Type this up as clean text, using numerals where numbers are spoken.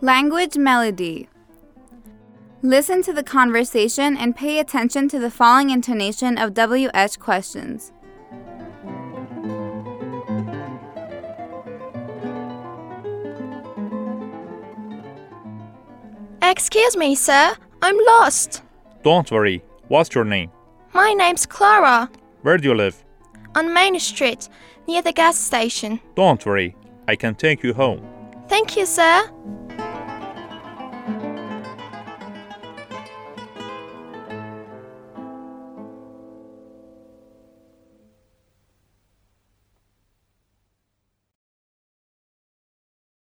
Language melody. Listen to the conversation and pay attention to the following intonation of WH questions. Excuse me, sir. I'm lost. Don't worry. What's your name? My name's Clara. Where do you live? On Main Street, near the gas station. Don't worry. I can take you home. Thank you, sir.